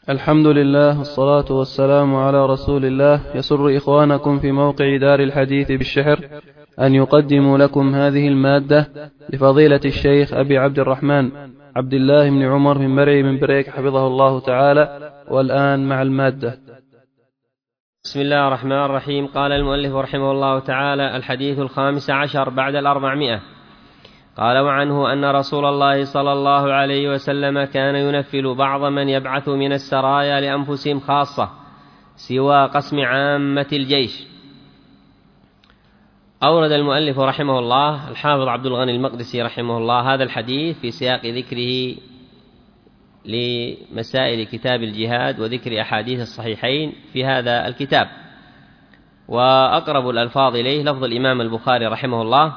الحمد لله والصلاة والسلام على رسول الله. يسر إخوانكم في موقع دار الحديث بالشحر أن يقدموا لكم هذه المادة لفضيلة الشيخ أبي عبد الرحمن عبد الله بن عمر من مرعي من بريك حفظه الله تعالى. والآن مع المادة. بسم الله الرحمن الرحيم. قال المؤلف رحمه الله تعالى: الحديث 15 بعد 400. قال: وعنه أن رسول الله صلى الله عليه وسلم كان ينفل بعض من يبعث من السرايا لأنفسهم خاصة سوى قسم عامة الجيش. أورد المؤلف رحمه الله الحافظ عبد الغني المقدسي رحمه الله هذا الحديث في سياق ذكره لمسائل كتاب الجهاد وذكر أحاديث الصحيحين في هذا الكتاب، وأقرب الألفاظ إليه لفظ الإمام البخاري رحمه الله،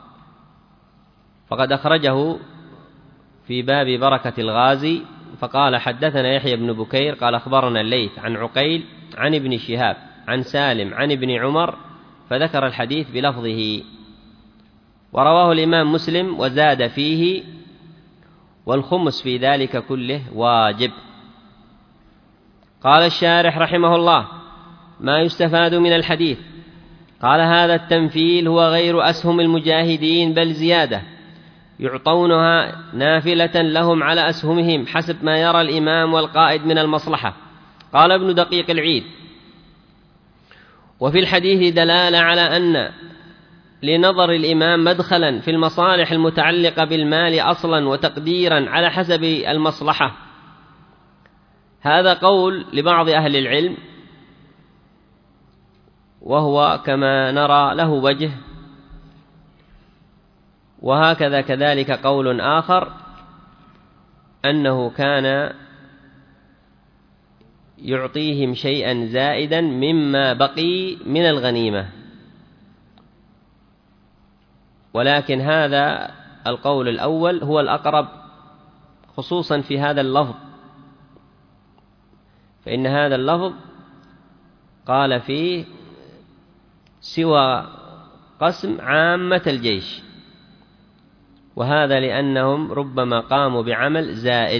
فقد أخرجه في باب بركة الغازي فقال: حدثنا يحيى بن بكير قال أخبرنا الليث عن عقيل عن ابن شهاب عن سالم عن ابن عمر، فذكر الحديث بلفظه. ورواه الإمام مسلم وزاد فيه: والخمس في ذلك كله واجب. قال الشارح رحمه الله: ما يستفاد من الحديث؟ قال: هذا التنفيل هو غير أسهم المجاهدين، بل زيادة يعطونها نافلة لهم على أسهمهم حسب ما يرى الإمام والقائد من المصلحة. قال ابن دقيق العيد: وفي الحديث دلالة على أن لنظر الإمام مدخلا في المصالح المتعلقة بالمال أصلا وتقديرا على حسب المصلحة. هذا قول لبعض أهل العلم، وهو كما نرى له وجه. وهكذا كذلك قول آخر أنه كان يعطيهم شيئا زائدا مما بقي من الغنيمة، ولكن هذا القول الأول هو الأقرب خصوصا في هذا اللفظ، فإن هذا اللفظ قال فيه سوى قسم عامة الجيش، وهذا لأنهم ربما قاموا بعمل زائد.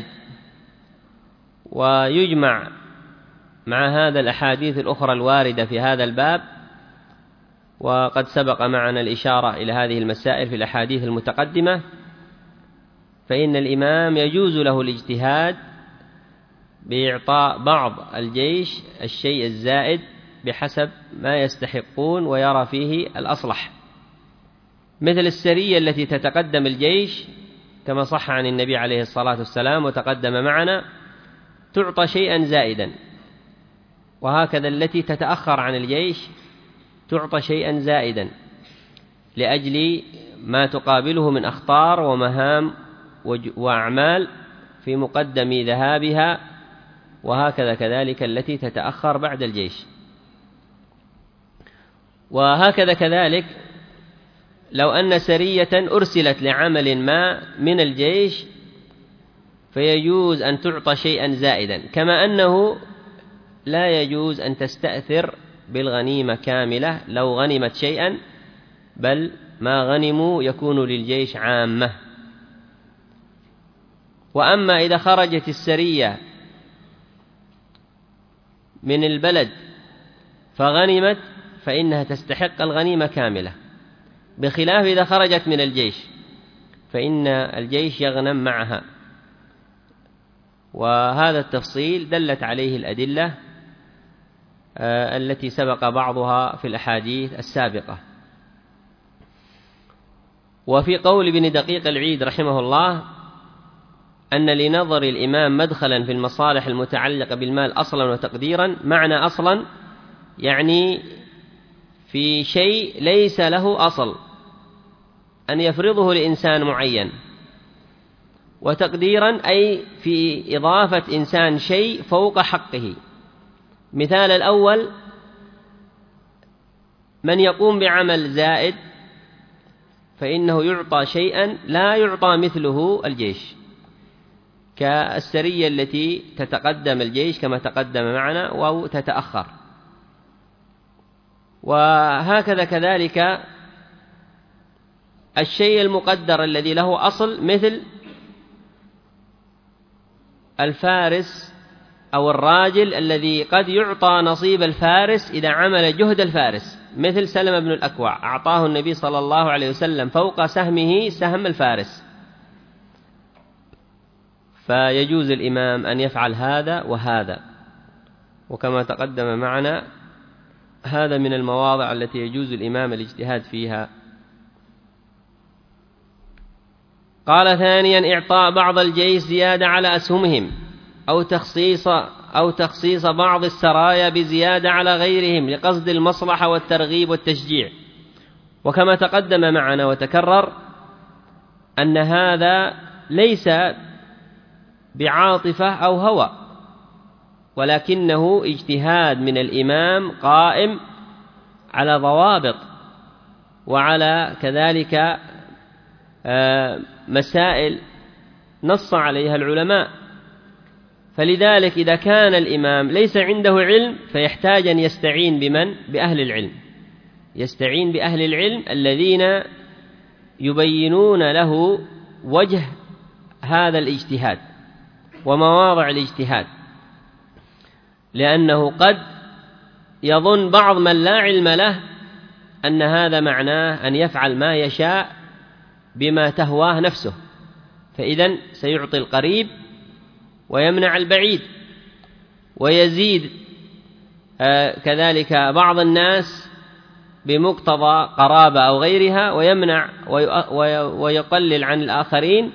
ويجمع مع هذا الأحاديث الأخرى الواردة في هذا الباب، وقد سبق معنا الإشارة إلى هذه المسائل في الأحاديث المتقدمة، فإن الإمام يجوز له الاجتهاد بإعطاء بعض الجيش الشيء الزائد بحسب ما يستحقون ويرى فيه الأصلح، مثل السرية التي تتقدم الجيش كما صح عن النبي عليه الصلاة والسلام وتقدم معنا تعطى شيئا زائدا، وهكذا التي تتأخر عن الجيش تعطى شيئا زائدا لأجل ما تقابله من أخطار ومهام وأعمال في مقدم ذهابها، وهكذا كذلك التي تتأخر بعد الجيش. وهكذا كذلك لو أن سرية أرسلت لعمل ما من الجيش فيجوز أن تعطى شيئا زائدا، كما أنه لا يجوز أن تستأثر بالغنيمة كاملة لو غنمت شيئا، بل ما غنموا يكون للجيش عامة. وأما إذا خرجت السرية من البلد فغنمت فإنها تستحق الغنيمة كاملة، بخلاف إذا خرجت من الجيش فإن الجيش يغنم معها. وهذا التفصيل دلت عليه الأدلة التي سبق بعضها في الأحاديث السابقة. وفي قول ابن دقيق العيد رحمه الله أن لنظر الإمام مدخلا في المصالح المتعلقة بالمال أصلا وتقديرا، معنى أصلا يعني في شيء ليس له أصل أن يفرضه لإنسان معين، وتقديرا أي في إضافة إنسان شيء فوق حقه. مثال الأول من يقوم بعمل زائد فإنه يعطى شيئا لا يعطى مثله الجيش، كالسرية التي تتقدم الجيش كما تقدم معنا أو تتأخر. وهكذا كذلك الشيء المقدر الذي له أصل، مثل الفارس أو الراجل الذي قد يعطى نصيب الفارس إذا عمل جهد الفارس، مثل سلمة بن الأكوع أعطاه النبي صلى الله عليه وسلم فوق سهمه سهم الفارس، فيجوز الإمام أن يفعل هذا وهذا. وكما تقدم معنا هذا من المواضع التي يجوز الإمام الاجتهاد فيها. قال ثانيا: إعطاء بعض الجيش زيادة على أسهمهم، أو تخصيص بعض السرايا بزيادة على غيرهم لقصد المصلحة والترغيب والتشجيع. وكما تقدم معنا وتكرر أن هذا ليس بعاطفة أو هوى، ولكنه اجتهاد من الإمام قائم على ضوابط وعلى كذلك مسائل نص عليها العلماء. فلذلك إذا كان الإمام ليس عنده علم فيحتاج أن يستعين بمن؟ بأهل العلم، يستعين بأهل العلم الذين يبينون له وجه هذا الاجتهاد ومواضع الاجتهاد، لأنه قد يظن بعض من لا علم له أن هذا معناه أن يفعل ما يشاء بما تهواه نفسه، فإذن سيعطي القريب ويمنع البعيد، ويزيد كذلك بعض الناس بمقتضى قرابة أو غيرها ويمنع ويقلل عن الآخرين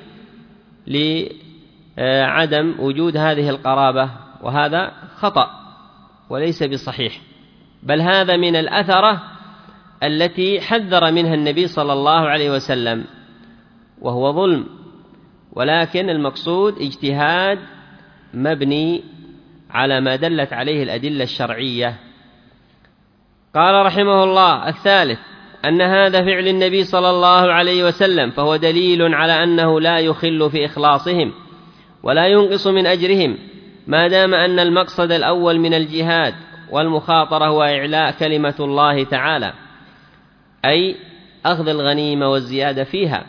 لعدم وجود هذه القرابة، وهذا خطأ وليس بصحيح، بل هذا من الأثرة التي حذر منها النبي صلى الله عليه وسلم، وهو ظلم. ولكن المقصود اجتهاد مبني على ما دلت عليه الأدلة الشرعية. قال رحمه الله: الثالث أن هذا فعل النبي صلى الله عليه وسلم، فهو دليل على أنه لا يخل في إخلاصهم ولا ينقص من أجرهم، ما دام أن المقصد الأول من الجهاد والمخاطرة هو إعلاء كلمة الله تعالى، أي أخذ الغنيمة والزيادة فيها،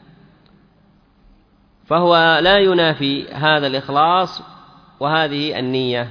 فهو لا ينافي هذا الإخلاص وهذه النية.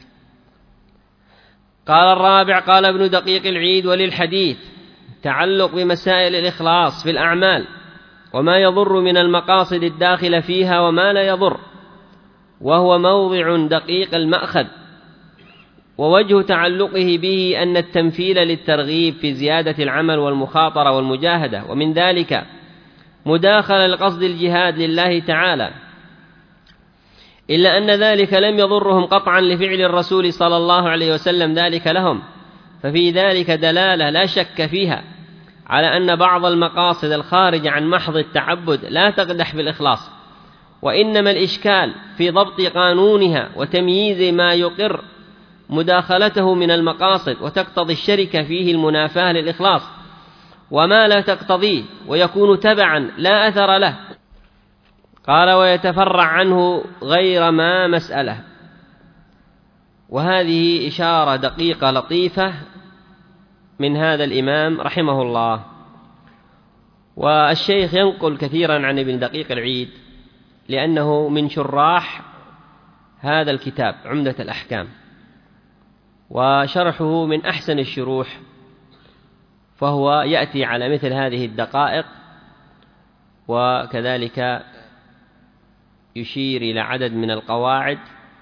قال الرابع: قال ابن دقيق العيد: وللحديث تعلق بمسائل الإخلاص في الأعمال وما يضر من المقاصد الداخلة فيها وما لا يضر، وهو موضع دقيق المأخذ. ووجه تعلقه به أن التمثيل للترغيب في زيادة العمل والمخاطرة والمجاهدة، ومن ذلك مداخل القصد الجهاد لله تعالى، إلا أن ذلك لم يضرهم قطعا لفعل الرسول صلى الله عليه وسلم ذلك لهم، ففي ذلك دلالة لا شك فيها على أن بعض المقاصد الخارجة عن محض التعبد لا تقدح بالإخلاص، وإنما الإشكال في ضبط قانونها وتمييز ما يقر مداخلته من المقاصد وتقتضي الشركة فيه المنافاة للإخلاص، وما لا تقتضيه ويكون تبعا لا أثر له. قال: ويتفرع عنه غير ما مسألة. وهذه إشارة دقيقة لطيفة من هذا الإمام رحمه الله. والشيخ ينقل كثيرا عن ابن دقيق العيد لأنه من شراح هذا الكتاب عمدة الأحكام، وشرحه من أحسن الشروح، فهو يأتي على مثل هذه الدقائق، وكذلك يشير إلى عدد من القواعد،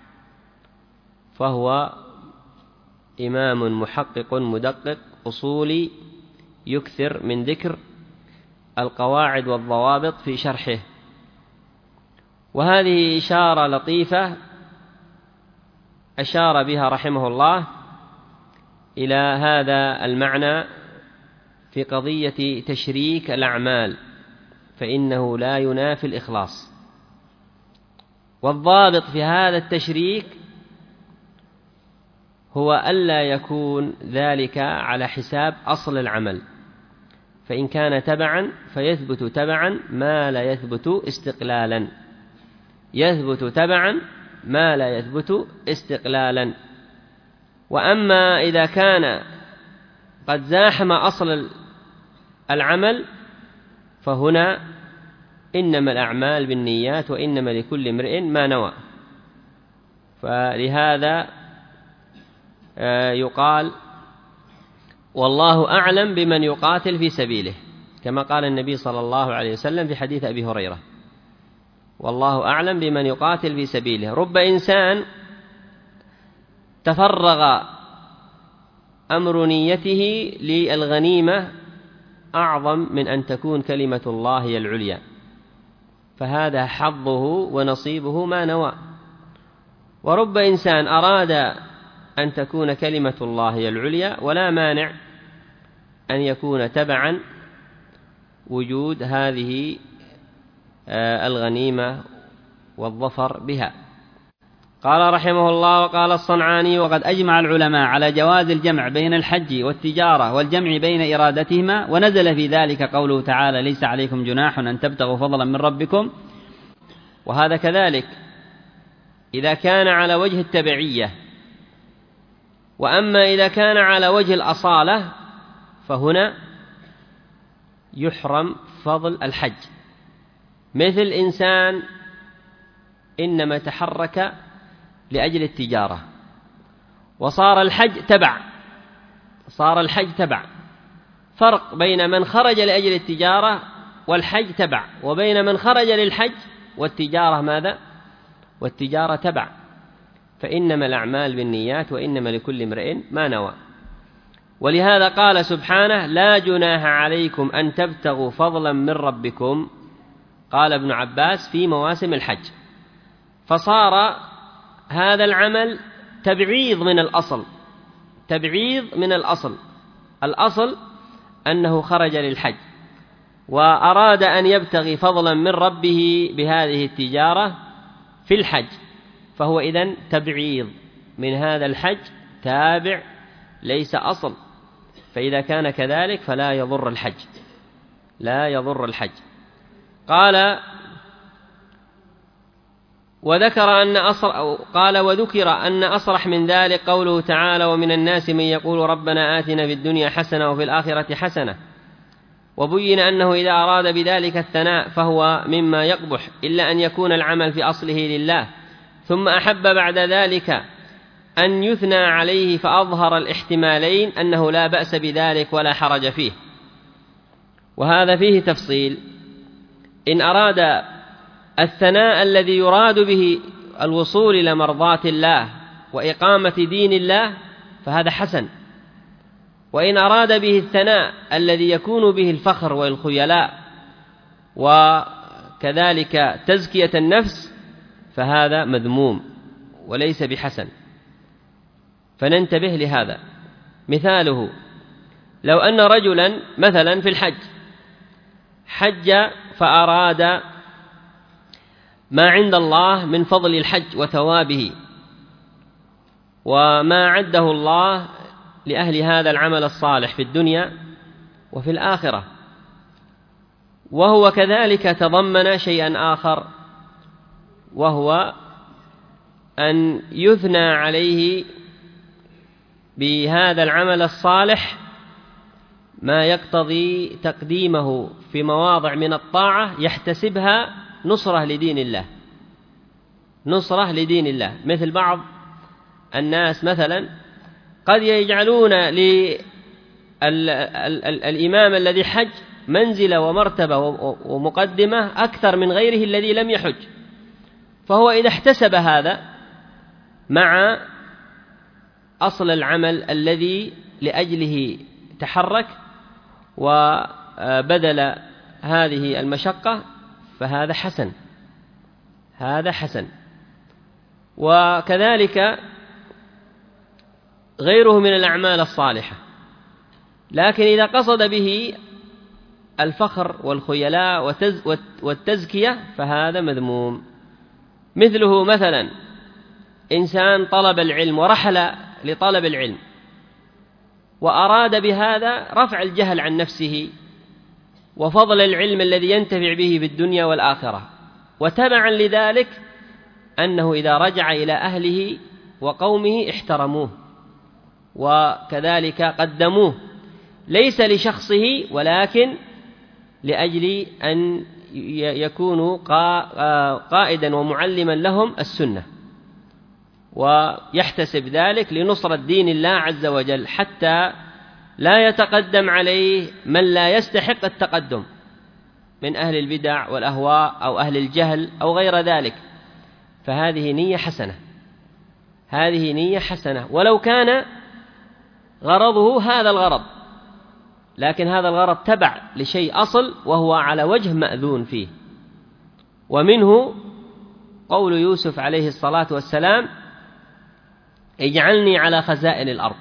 فهو إمام محقق مدقق أصولي يكثر من ذكر القواعد والضوابط في شرحه. وهذه إشارة لطيفة أشار بها رحمه الله إلى هذا المعنى في قضية تشريك الأعمال، فإنه لا ينافي الإخلاص. والضابط في هذا التشريك هو ألا يكون ذلك على حساب أصل العمل، فإن كان تبعا فيثبت تبعا ما لا يثبت استقلالا، يثبت تبعا ما لا يثبت استقلالا. وأما إذا كان قد زاحم أصل العمل فهنا إنما الأعمال بالنيات وإنما لكل امرئ ما نوى، فلهذا يقال والله أعلم بمن يقاتل في سبيله، كما قال النبي صلى الله عليه وسلم في حديث أبي هريرة: والله أعلم بمن يقاتل في سبيله. رب إنسان تفرغ أمر نيته للغنيمة أعظم من أن تكون كلمة الله هي العليا، فهذا حظه ونصيبه ما نوى. ورب إنسان أراد أن تكون كلمة الله هي العليا، ولا مانع أن يكون تبعا وجود هذه الغنيمة والظفر بها. قال رحمه الله: وقال الصنعاني: وقد أجمع العلماء على جواز الجمع بين الحج والتجارة والجمع بين إرادتهما، ونزل في ذلك قوله تعالى: ليس عليكم جناح أن تبتغوا فضلا من ربكم. وهذا كذلك إذا كان على وجه التبعية. وأما إذا كان على وجه الأصالة فهنا يحرم فضل الحج، مثل إنسان إنما تحرك لأجل التجارة وصار الحج تبع، صار الحج تبع. فرق بين من خرج لأجل التجارة والحج تبع، وبين من خرج للحج والتجارة ماذا؟ والتجارة تبع. فإنما الأعمال بالنيات وإنما لكل امرئ ما نوى. ولهذا قال سبحانه: لا جناح عليكم أن تبتغوا فضلا من ربكم، قال ابن عباس في مواسم الحج. فصار هذا العمل تبعيض من الأصل، تبعيض من الأصل. الأصل أنه خرج للحج وأراد أن يبتغي فضلا من ربه بهذه التجارة في الحج، فهو إذن تبعيض من هذا الحج تابع ليس أصل. فإذا كان كذلك فلا يضر الحج، لا يضر الحج. قال: وذكر أن أصرح من ذلك قوله تعالى: ومن الناس من يقول ربنا آتنا في الدنيا حسنة وفي الآخرة حسنة. وبين أنه إذا أراد بذلك الثناء فهو مما يقبح، إلا أن يكون العمل في أصله لله، ثم أحب بعد ذلك أن يثنى عليه، فأظهر الاحتمالين أنه لا بأس بذلك ولا حرج فيه. وهذا فيه تفصيل. إن أراد الثناء الذي يراد به الوصول إلى مرضاة الله وإقامة دين الله فهذا حسن، وإن أراد به الثناء الذي يكون به الفخر والخيلاء وكذلك تزكية النفس فهذا مذموم وليس بحسن. فننتبه لهذا. مثاله: لو أن رجلا مثلا في الحج حج فأراد ما عند الله من فضل الحج وثوابه وما عده الله لأهل هذا العمل الصالح في الدنيا وفي الآخرة، وهو كذلك تضمن شيئا آخر، وهو أن يثنى عليه بهذا العمل الصالح ما يقتضي تقديمه في مواضع من الطاعة يحتسبها نصرة لدين الله، نصرة لدين الله. مثل بعض الناس مثلا قد يجعلون للإمام الذي حج منزلة ومرتبة ومقدمة أكثر من غيره الذي لم يحج، فهو إذا احتسب هذا مع أصل العمل الذي لأجله تحرك وبدل هذه المشقة فهذا حسن، هذا حسن. وكذلك غيره من الأعمال الصالحة، لكن إذا قصد به الفخر والخيلاء والتزكية فهذا مذموم. مثله مثلا إنسان طلب العلم ورحل لطلب العلم وأراد بهذا رفع الجهل عن نفسه وفضل العلم الذي ينتفع به في الدنيا والآخرة، وتبعا لذلك أنه إذا رجع إلى أهله وقومه احترموه وكذلك قدموه، ليس لشخصه ولكن لأجل أن يكونوا قائدا ومعلما لهم السنة. ويحتسب ذلك لنصرة دين الله عز وجل، حتى لا يتقدم عليه من لا يستحق التقدم من أهل البدع والأهواء أو أهل الجهل أو غير ذلك. فهذه نية حسنة، هذه نية حسنة، ولو كان غرضه هذا الغرض، لكن هذا الغرض تبع لشيء أصل وهو على وجه مأذون فيه. ومنه قول يوسف عليه الصلاة والسلام: اجعلني على خزائن الأرض.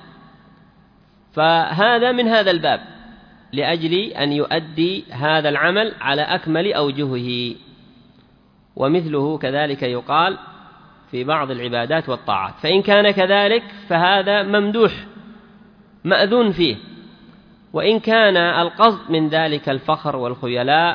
فهذا من هذا الباب، لأجل أن يؤدي هذا العمل على أكمل أوجهه. ومثله كذلك يقال في بعض العبادات والطاعات، فإن كان كذلك فهذا ممدوح مأذون فيه. وإن كان القصد من ذلك الفخر والخيلاء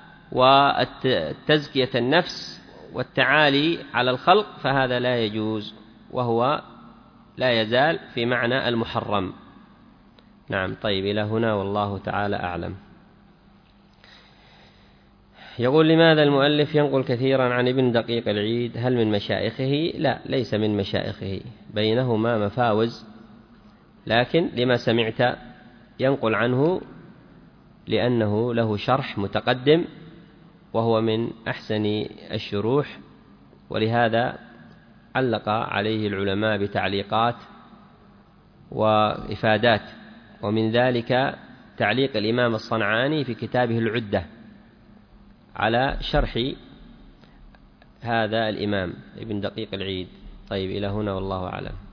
وتزكية النفس والتعالي على الخلق فهذا لا يجوز، وهو لا يزال في معنى المحرم. نعم. طيب، إلى هنا والله تعالى أعلم. يقول: لماذا المؤلف ينقل كثيرا عن ابن دقيق العيد؟ هل من مشايخه؟ لا، ليس من مشايخه، بينهما مفاوز، لكن لما سمعت ينقل عنه لأنه له شرح متقدم وهو من أحسن الشروح، ولهذا علق عليه العلماء بتعليقات وإفادات. ومن ذلك تعليق الإمام الصنعاني في كتابه العدة على شرح هذا الإمام ابن دقيق العيد. طيب، إلى هنا والله أعلم.